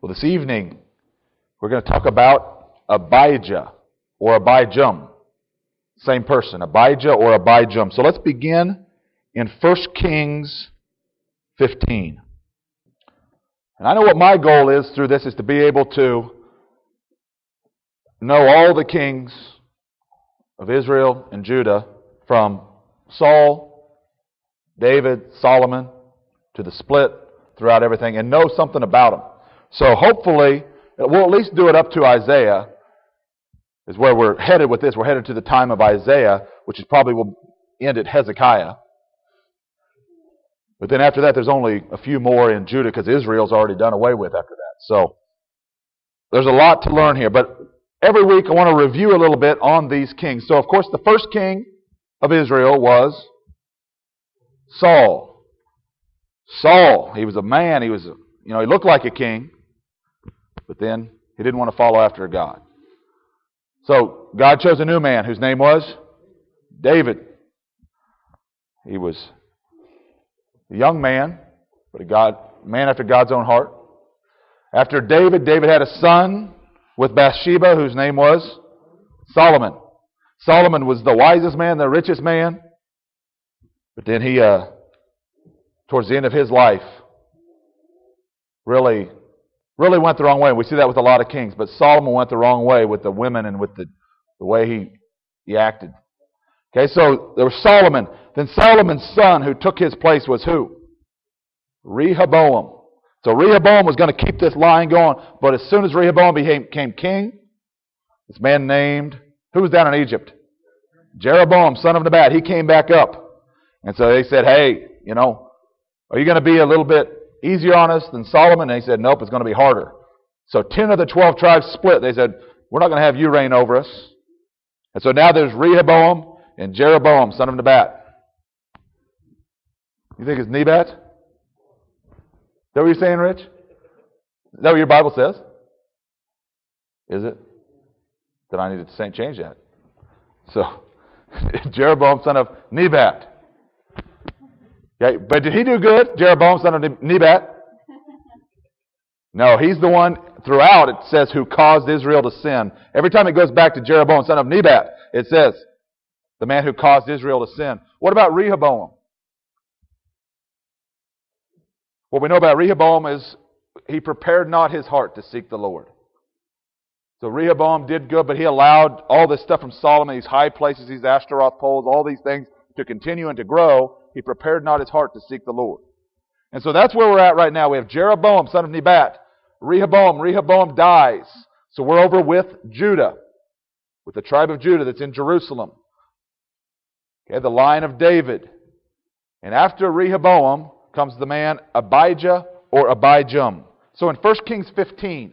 Well, this evening, we're going to talk about Abijah or Abijam. Same person, Abijah or Abijam. So let's begin in 1 Kings 15. And I know what my goal is through this is to be able to know all the kings of Israel and Judah from Saul, David, Solomon, to the split throughout everything, and know something about them. So hopefully, we'll at least do it up to Isaiah, is where we're headed with this. We're headed to the time of Isaiah, which is probably will end at Hezekiah. But then after that, there's only a few more in Judah because Israel's already done away with after that. So there's a lot to learn here. But every week I want to review a little bit on these kings. So of course the first king of Israel was Saul. Saul, he was a man. He was, he looked like a king, but then he didn't want to follow after God. So God chose a new man whose name was David. He was a young man, but a man after God's own heart. After David, David had a son with Bathsheba whose name was Solomon. Solomon was the wisest man, the richest man. But then he, towards the end of his life, really went the wrong way. We see that with a lot of kings. But Solomon went the wrong way with the women and with the way he acted. Okay, so there was Solomon. Then Solomon's son who took his place was who? Rehoboam. So Rehoboam was going to keep this line going. But as soon as Rehoboam became king, this man named, who was down in Egypt? Jeroboam, son of Nebat. He came back up. And so they said, hey, are you going to be a little bit easier on us than Solomon? And he said, nope, it's going to be harder. So 10 of the 12 tribes split. They said, we're not going to have you reign over us. And so now there's Rehoboam and Jeroboam, son of Nebat. You think it's Nebat? Is that what you're saying, Rich? Is that what your Bible says? Is it? Then I need to change that. So, Jeroboam, son of Nebat. Okay, but did he do good, Jeroboam, son of Nebat? No, he's the one, throughout it says, who caused Israel to sin. Every time it goes back to Jeroboam, son of Nebat, it says, the man who caused Israel to sin. What about Rehoboam? What we know about Rehoboam is he prepared not his heart to seek the Lord. So Rehoboam did good, but he allowed all this stuff from Solomon, these high places, these Ashtaroth poles, all these things to continue and to grow. He prepared not his heart to seek the Lord. And so that's where we're at right now. We have Jeroboam, son of Nebat. Rehoboam dies. So we're over with Judah, with the tribe of Judah that's in Jerusalem. Okay, the line of David. And after Rehoboam comes the man Abijah or Abijam. So in 1 Kings 15,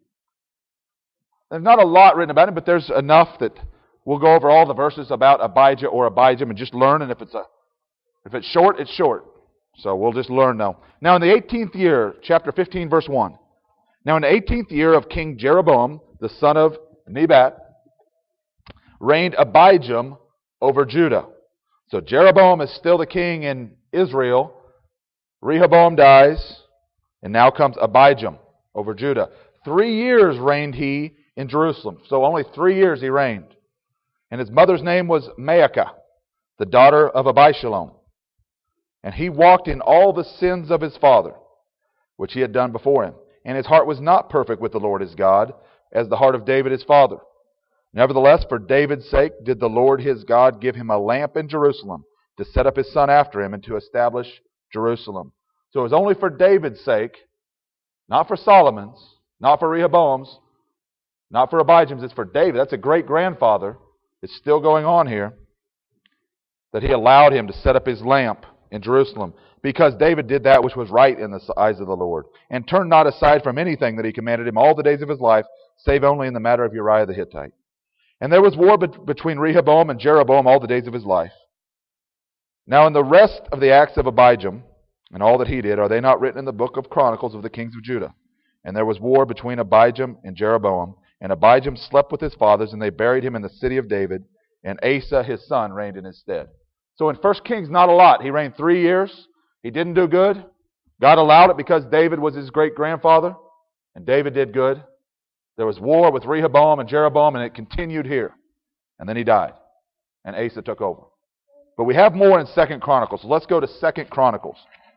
there's not a lot written about him, but there's enough that we'll go over all the verses about Abijah or Abijam and just learn. And if it's short, it's short. So we'll just learn now. Now in the 18th year, chapter 15, verse 1. Now in the 18th year of King Jeroboam, the son of Nebat, reigned Abijam over Judah. So Jeroboam is still the king in Israel. Rehoboam dies, and now comes Abijam over Judah. 3 years reigned he in Jerusalem. So only 3 years he reigned. And his mother's name was Maacah, the daughter of Abishalom. And he walked in all the sins of his father, which he had done before him. And his heart was not perfect with the Lord his God, as the heart of David his father. Nevertheless, for David's sake did the Lord his God give him a lamp in Jerusalem, to set up his son after him, and to establish Jerusalem. So it was only for David's sake, not for Solomon's, not for Rehoboam's, not for Abijam's. It's for David. That's a great-grandfather. It's still going on here. That he allowed him to set up his lamp in Jerusalem, because David did that which was right in the eyes of the Lord, and turned not aside from anything that he commanded him all the days of his life, save only in the matter of Uriah the Hittite. And there was war between Rehoboam and Jeroboam all the days of his life. Now in the rest of the acts of Abijam, and all that he did, are they not written in the book of Chronicles of the kings of Judah? And there was war between Abijam and Jeroboam, and Abijam slept with his fathers, and they buried him in the city of David, and Asa his son reigned in his stead. So in 1 Kings, not a lot. He reigned 3 years. He didn't do good. God allowed it because David was his great-grandfather. and David did good. There was war with Rehoboam and Jeroboam, and it continued here. And then he died, and Asa took over. But we have more in 2 Chronicles, so let's go to 2 Chronicles.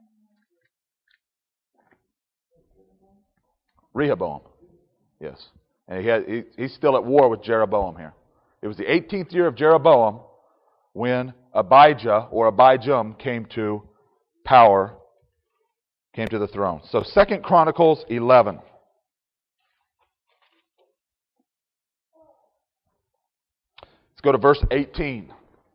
Rehoboam, yes. And he's still at war with Jeroboam here. It was the 18th year of Jeroboam when Abijah or Abijam came to power, came to the throne. So 2 Chronicles 11. Let's go to verse 18.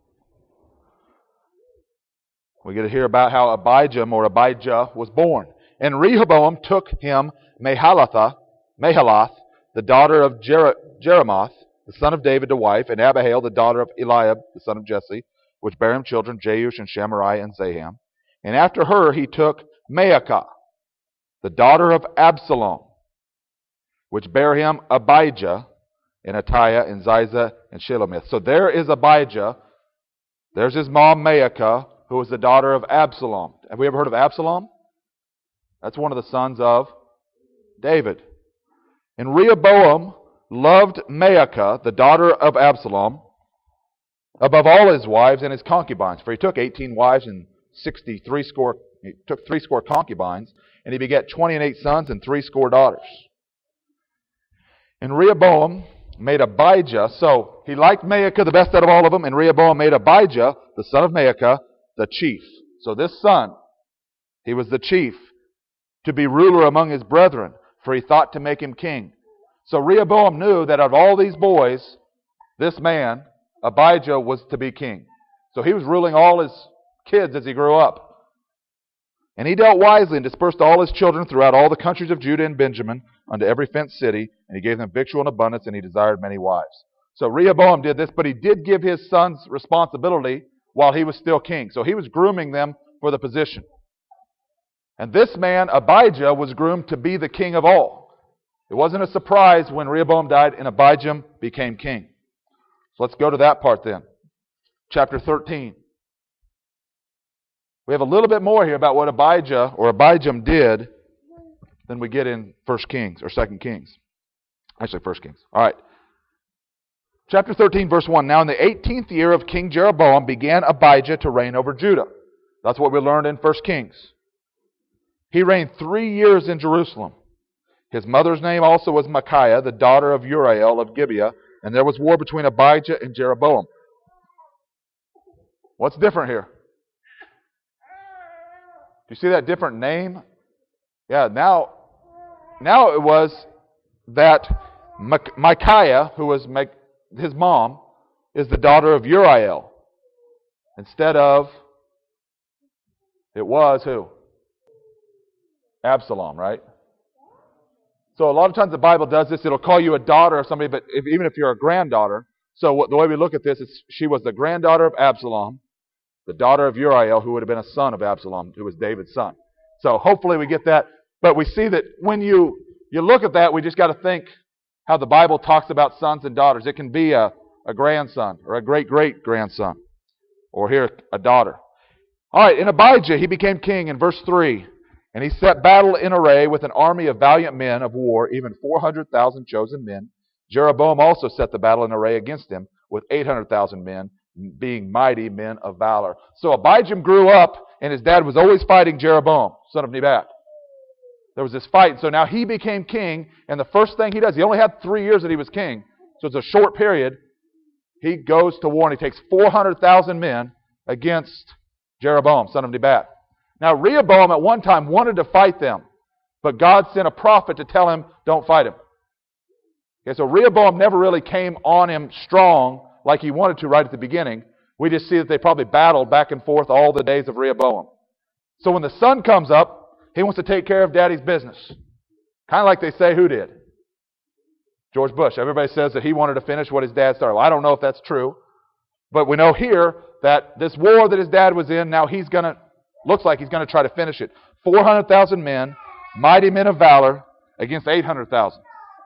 We get to hear about how Abijam or Abijah was born. And Rehoboam took him Mahalath, the daughter of Jeremoth, the son of David, to wife, and Abihail, the daughter of Eliab, the son of Jesse, which bare him children, Jeush and Shemariah and Zaham. And after her he took Maacah, the daughter of Absalom, which bare him Abijah, and Attiah, and Ziza, and Shelomith. So there is Abijah. There's his mom, Maacah, who was the daughter of Absalom. Have we ever heard of Absalom? That's one of the sons of David. And Rehoboam loved Maacah, the daughter of Absalom, above all his wives and his concubines. For he took 18 wives and 63 score. He took 3 score concubines, and he begat 28 sons and 3 score daughters. And Rehoboam made Abijah, so he liked Maacah the best out of all of them, and Rehoboam made Abijah, the son of Maacah, the chief. So this son, he was the chief, to be ruler among his brethren, for he thought to make him king. So Rehoboam knew that of all these boys, this man, Abijah, was to be king. So he was ruling all his kids as he grew up. And he dealt wisely and dispersed all his children throughout all the countries of Judah and Benjamin unto every fenced city, and he gave them victual in abundance, and he desired many wives. So Rehoboam did this, but he did give his sons responsibility while he was still king. So he was grooming them for the position. And this man, Abijah, was groomed to be the king of all. It wasn't a surprise when Rehoboam died and Abijam became king. So let's go to that part then. Chapter 13. We have a little bit more here about what Abijah or Abijam did than we get in 1 Kings or 2 Kings. Actually, 1 Kings. All right. Chapter 13, verse 1. Now in the 18th year of King Jeroboam began Abijah to reign over Judah. That's what we learned in 1 Kings. He reigned 3 years in Jerusalem. His mother's name also was Micaiah, the daughter of Uriel of Gibeah, and there was war between Abijah and Jeroboam. What's different here? Do you see that different name? Yeah, now it was that Micaiah, who was his mom, is the daughter of Uriel. Instead of, it was who? Absalom, right? So a lot of times the Bible does this. It'll call you a daughter of somebody, but even if you're a granddaughter. So the way we look at this is she was the granddaughter of Absalom, the daughter of Uriel, who would have been a son of Absalom, who was David's son. So hopefully we get that. But we see that when you look at that, we just got to think how the Bible talks about sons and daughters. It can be a grandson or a great-great-grandson, or here, a daughter. All right, in Abijah, he became king in verse 3. And he set battle in array with an army of valiant men of war, even 400,000 chosen men. Jeroboam also set the battle in array against him with 800,000 men, being mighty men of valor. So Abijam grew up, and his dad was always fighting Jeroboam, son of Nebat. There was this fight, so now he became king, and the first thing he does, he only had 3 years that he was king, so it's a short period. He goes to war, and he takes 400,000 men against Jeroboam, son of Nebat. Now, Rehoboam at one time wanted to fight them, but God sent a prophet to tell him, don't fight him. Okay, so Rehoboam never really came on him strong like he wanted to right at the beginning. We just see that they probably battled back and forth all the days of Rehoboam. So when the son comes up, he wants to take care of daddy's business. Kind of like they say who did? George Bush. Everybody says that he wanted to finish what his dad started. Well, I don't know if that's true, but we know here that this war that his dad was in, now looks like he's going to try to finish it. 400,000 men, mighty men of valor, against 800,000.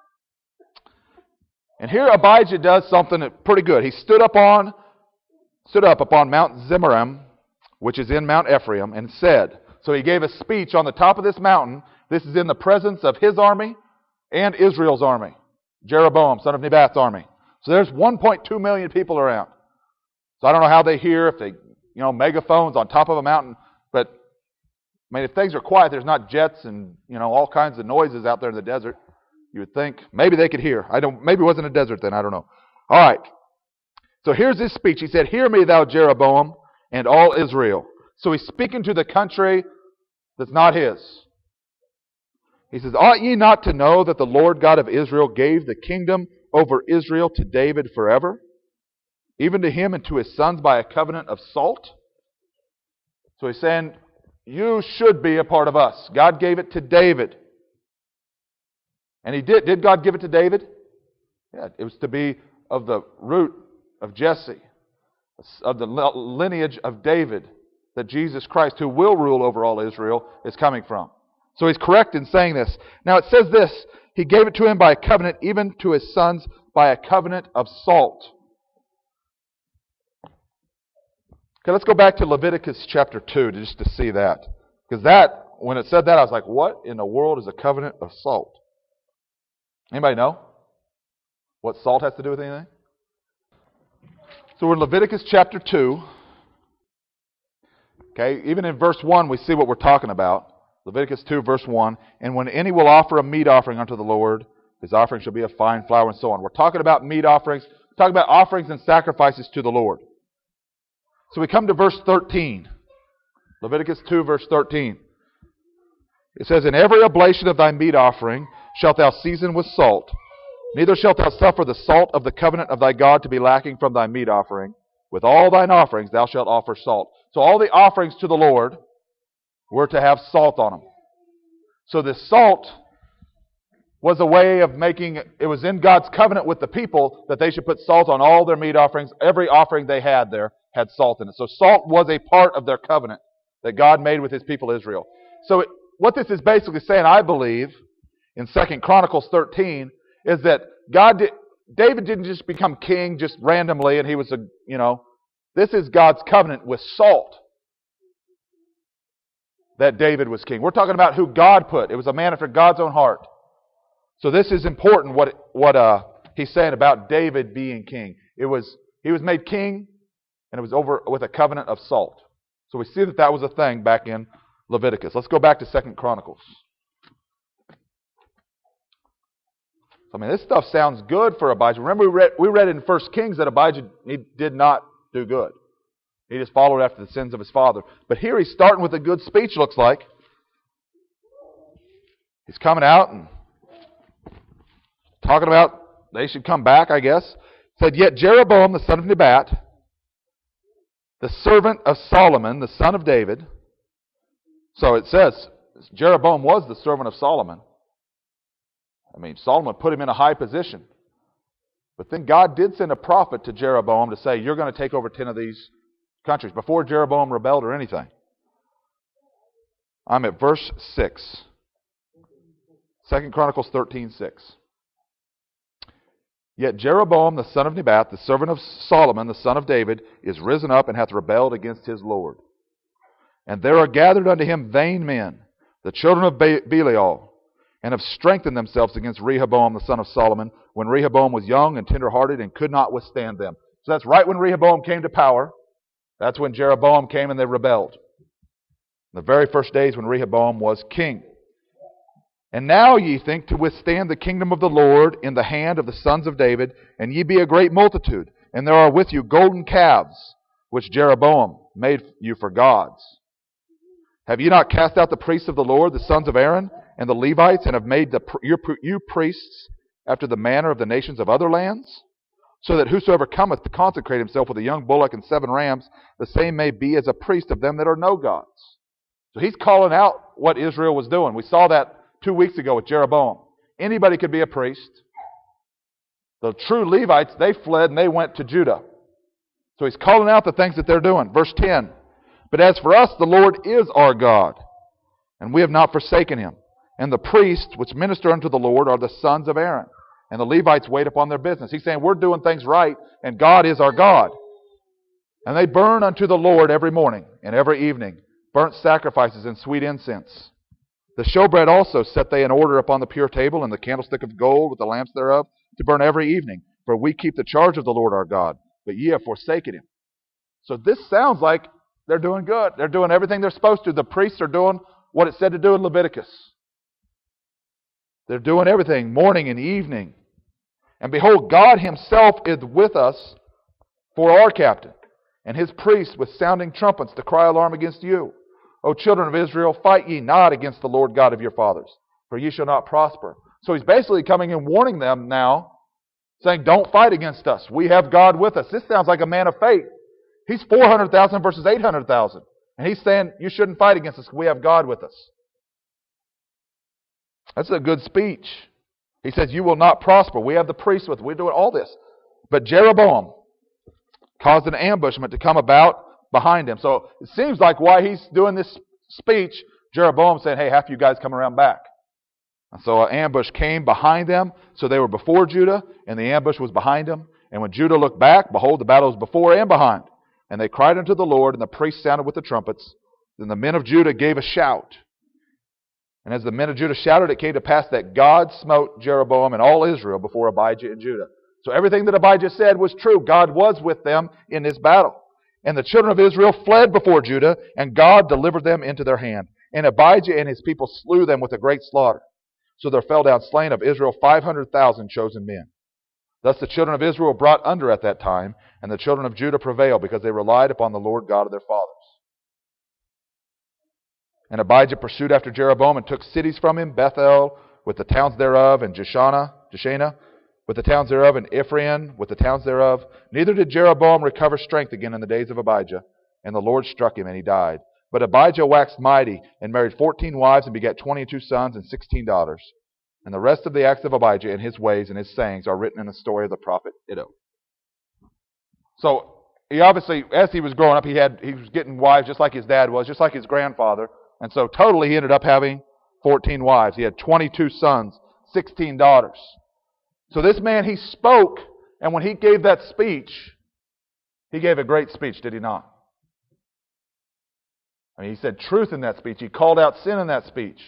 And here Abijah does something pretty good. He stood up upon Mount Zemaraim, which is in Mount Ephraim, and said, so he gave a speech on the top of this mountain. This is in the presence of his army, and Israel's army. Jeroboam, son of Nebat's army. So there's 1.2 million people around. So I don't know how they hear, if they, megaphones on top of a mountain. But, if things are quiet, there's not jets and, all kinds of noises out there in the desert. You would think maybe they could hear. Maybe it wasn't a desert then, I don't know. All right. So here's his speech. He said, "Hear me, thou Jeroboam, and all Israel." So he's speaking to the country that's not his. He says, "Ought ye not to know that the Lord God of Israel gave the kingdom over Israel to David forever, even to him and to his sons by a covenant of salt?" So he's saying, you should be a part of us. God gave it to David. And he did. Did God give it to David? Yeah, it was to be of the root of Jesse, of the lineage of David, that Jesus Christ, who will rule over all Israel, is coming from. So he's correct in saying this. Now it says this, he gave it to him by a covenant, even to his sons by a covenant of salt. Okay, let's go back to Leviticus chapter 2 just to see that. Because that, when it said that, I was like, what in the world is a covenant of salt? Anybody know what salt has to do with anything? So we're in Leviticus chapter 2. Okay, even in verse 1 we see what we're talking about. Leviticus 2 verse 1. "And when any will offer a meat offering unto the Lord, his offering shall be of fine flour," and so on. We're talking about meat offerings. We're talking about offerings and sacrifices to the Lord. So we come to verse 13. Leviticus 2 verse 13. It says, "In every oblation of thy meat offering shalt thou season with salt. Neither shalt thou suffer the salt of the covenant of thy God to be lacking from thy meat offering. With all thine offerings thou shalt offer salt." So all the offerings to the Lord were to have salt on them. So this salt was a way of making, it was in God's covenant with the people that they should put salt on all their meat offerings. Every offering they had there had salt in it. So salt was a part of their covenant that God made with his people Israel. So what this is basically saying, I believe, in 2 Chronicles 13, is that David didn't just become king just randomly and he was this is God's covenant with salt that David was king. We're talking about who God put. It was a man after God's own heart. So this is important what he's saying about David being king. He was made king and it was over with a covenant of salt. So we see that was a thing back in Leviticus. Let's go back to 2 Chronicles. This stuff sounds good for Abijah. Remember we read in 1 Kings that Abijah, he did not do good. He just followed after the sins of his father. But here he's starting with a good speech, looks like. He's coming out and talking about they should come back, I guess. Said, "Yet Jeroboam, the son of Nebat, the servant of Solomon, the son of David." So it says Jeroboam was the servant of Solomon. Solomon put him in a high position. But then God did send a prophet to Jeroboam to say, you're going to take over 10 of these countries, before Jeroboam rebelled or anything. I'm at verse 6. 2 Chronicles 13:6. "Yet Jeroboam, the son of Nebat, the servant of Solomon, the son of David, is risen up and hath rebelled against his Lord. And there are gathered unto him vain men, the children of Belial, and have strengthened themselves against Rehoboam the son of Solomon, when Rehoboam was young and tender-hearted and could not withstand them." So that's right when Rehoboam came to power. That's when Jeroboam came and they rebelled. The very first days when Rehoboam was king. "And now ye think to withstand the kingdom of the Lord in the hand of the sons of David, and ye be a great multitude, and there are with you golden calves, which Jeroboam made you for gods. Have ye not cast out the priests of the Lord, the sons of Aaron, and the Levites, and have made you priests after the manner of the nations of other lands? So that whosoever cometh to consecrate himself with a young bullock and 7 rams, the same may be as a priest of them that are no gods." So he's calling out what Israel was doing. We saw that 2 weeks ago with Jeroboam. Anybody could be a priest. The true Levites, they fled and they went to Judah. So he's calling out the things that they're doing. Verse 10. "But as for us, the Lord is our God, and we have not forsaken him. And the priests which minister unto the Lord are the sons of Aaron. And the Levites wait upon their business." He's saying we're doing things right, and God is our God. "And they burn unto the Lord every morning and every evening burnt sacrifices and sweet incense. The showbread also set they in order upon the pure table, and the candlestick of gold with the lamps thereof, to burn every evening. For we keep the charge of the Lord our God, but ye have forsaken him. So this sounds like they're doing good. They're doing everything they're supposed to. The priests are doing what it said to do in Leviticus. They're doing everything, morning and evening. And behold, God himself is with us for our captain, and his priests with sounding trumpets to cry alarm against you. O children of Israel, fight ye not against the Lord God of your fathers, for ye shall not prosper. So he's basically coming and warning them now, saying, don't fight against us. We have God with us. This sounds like a man of faith. He's 400,000 versus 800,000. And he's saying, you shouldn't fight against us. We have God with us. That's a good speech. He says, you will not prosper. We have the priests with us. We're doing all this. But Jeroboam caused an ambushment to come about behind him. So it seems like why he's doing this speech, Jeroboam saying, hey, half you guys come around back. And so an ambush came behind them. So they were before Judah, and the ambush was behind them. And when Judah looked back, behold, the battle was before and behind. And they cried unto the Lord, and the priests sounded with the trumpets. Then the men of Judah gave a shout. And as the men of Judah shouted, it came to pass that God smote Jeroboam and all Israel before Abijah and Judah. So everything that Abijah said was true. God was with them in this battle. And the children of Israel fled before Judah, and God delivered them into their hand. And Abijah and his people slew them with a great slaughter. So there fell down slain of Israel 500,000 chosen men. Thus the children of Israel were brought under at that time, and the children of Judah prevailed, because they relied upon the Lord God of their fathers. And Abijah pursued after Jeroboam, and took cities from him, Bethel with the towns thereof, and Jeshanah with the towns thereof, and Ephraim with the towns thereof. Neither did Jeroboam recover strength again in the days of Abijah, and the Lord struck him, and he died. But Abijah waxed mighty, and married 14 wives, and begat 22 sons and 16 daughters. And the rest of the acts of Abijah and his ways and his sayings are written in the story of the prophet Iddo. So he obviously, as he was growing up, he was getting wives just like his dad was, just like his grandfather. And so totally he ended up having 14 wives. He had 22 sons, 16 daughters. So this man, he spoke, and when he gave that speech, he gave a great speech, did he not? I mean, he said truth in that speech. He called out sin in that speech.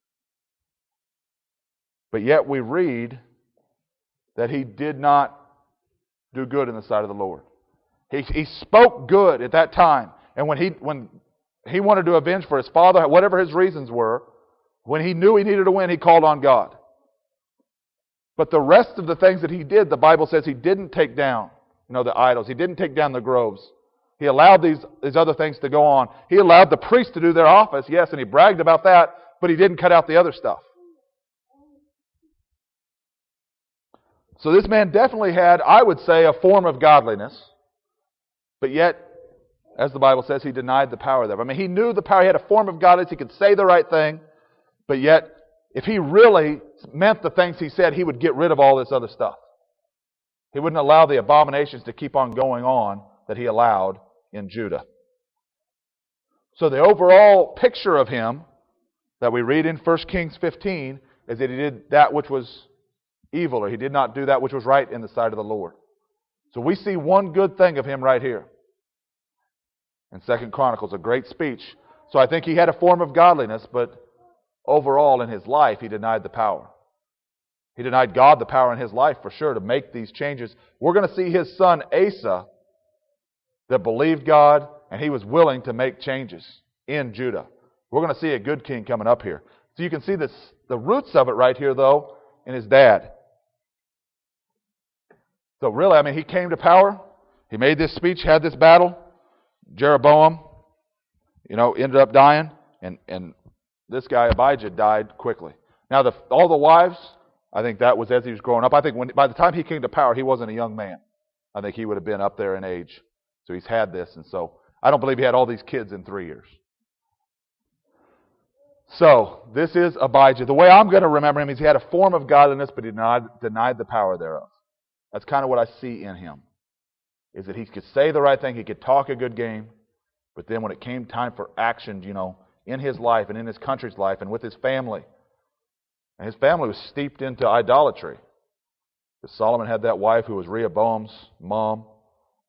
But yet we read that he did not do good in the sight of the Lord. He spoke good at that time. And when he wanted to avenge for his father, whatever his reasons were, when he knew he needed to win, he called on God. But the rest of the things that he did, the Bible says he didn't take down, the idols. He didn't take down the groves. He allowed these other things to go on. He allowed the priests to do their office, yes, and he bragged about that, but he didn't cut out the other stuff. So this man definitely had, I would say, a form of godliness, but yet, as the Bible says, he denied the power thereof. I mean, he knew the power. He had a form of godliness. He could say the right thing, but yet, if he really meant the things he said, he would get rid of all this other stuff. He wouldn't allow the abominations to keep on going on that he allowed in Judah. So the overall picture of him that we read in 1 Kings 15 is that he did that which was evil, or he did not do that which was right in the sight of the Lord. So we see one good thing of him right here. In 2 Chronicles, a great speech. So I think he had a form of godliness, but overall in his life, he denied the power. He denied God the power in his life, for sure, to make these changes. We're going to see his son Asa that believed God, and he was willing to make changes in Judah. We're going to see a good king coming up here. So you can see this, the roots of it right here, though, in his dad. So really, I mean, he came to power. He made this speech, had this battle. Jeroboam, ended up dying, and this guy Abijah died quickly. Now, all the wives, I think that was as he was growing up. I think by the time he came to power, he wasn't a young man. I think he would have been up there in age. So he's had this, and so I don't believe he had all these kids in 3 years. So this is Abijah. The way I'm going to remember him is he had a form of godliness, but he denied the power thereof. That's kind of what I see in him. Is that he could say the right thing, he could talk a good game, but then when it came time for action, in his life and in his country's life and with his family, and his family was steeped into idolatry. Because Solomon had that wife who was Rehoboam's mom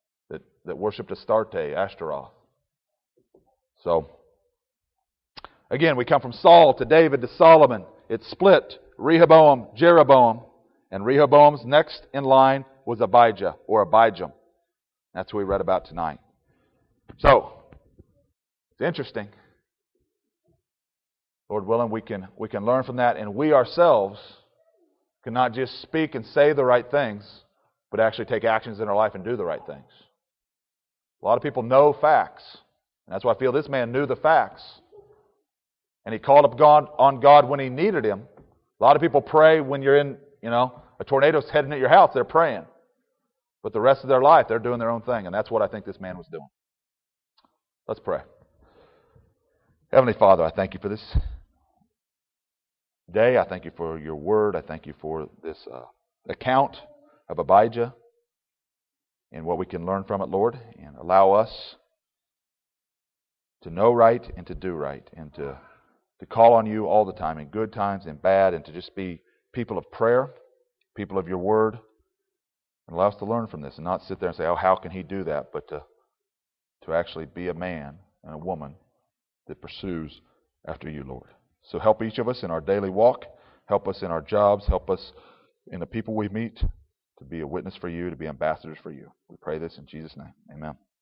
that worshipped Astarte, Ashtaroth. So, Again, we come from Saul to David to Solomon. It's split. Rehoboam, Jeroboam. And Rehoboam's next in line was Abijah or Abijam. That's who we read about tonight. So, it's interesting. Lord willing, we can learn from that, and we ourselves can not just speak and say the right things, but actually take actions in our life and do the right things. A lot of people know facts. And that's why I feel this man knew the facts. And he called on God when he needed Him. A lot of people pray when you're in, a tornado's heading at your house. They're praying. But the rest of their life, they're doing their own thing. And that's what I think this man was doing. Let's pray. Heavenly Father, I thank You for this day. I thank You for Your word. I thank You for this account of Abijah and what we can learn from it, Lord. And allow us to know right and to do right, and to call on You all the time, in good times and bad, and to just be people of prayer, people of Your word, and allow us to learn from this and not sit there and say, oh, how can he do that? But to actually be a man and a woman that pursues after You, Lord. So help each of us in our daily walk, help us in our jobs, help us in the people we meet to be a witness for You, to be ambassadors for You. We pray this in Jesus' name. Amen.